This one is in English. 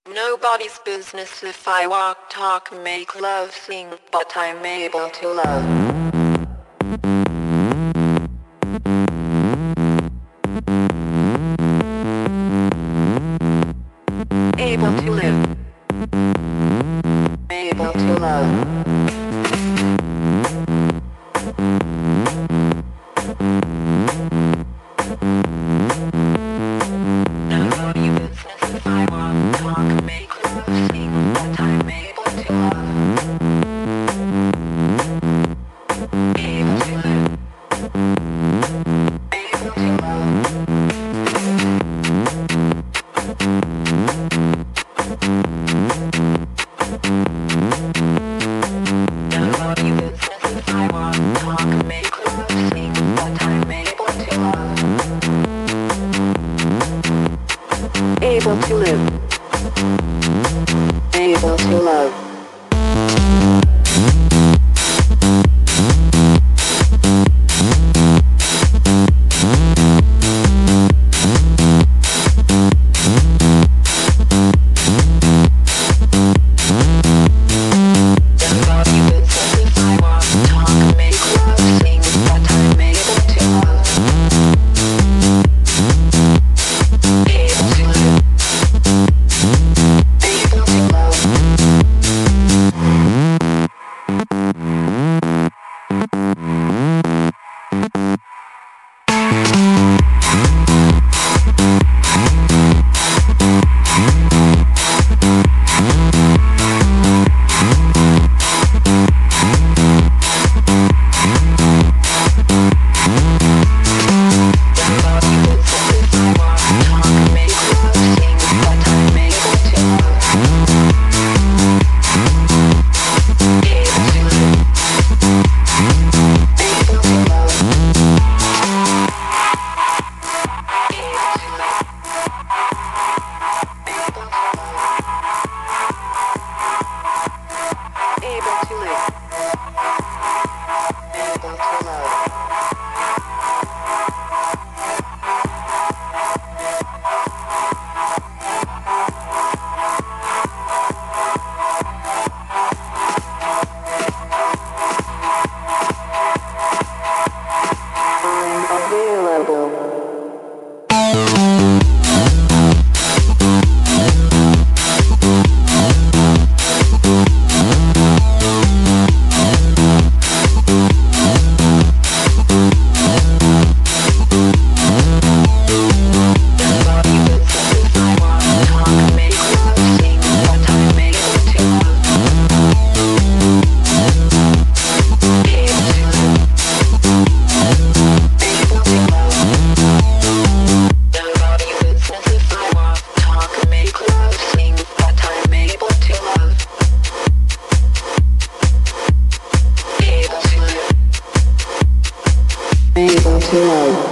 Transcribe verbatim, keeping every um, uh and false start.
Nobody's business if I walk, talk, make love, sing, but I'm able to love. Able to live. Able to love. Nobody's business if I walk, talk, make love, sing, but I'm able to love. Able to live. Able to love. Nobody's business if I walk, talk, make love, sing, but I'm able to love. Able to live. Able to love. Able to love.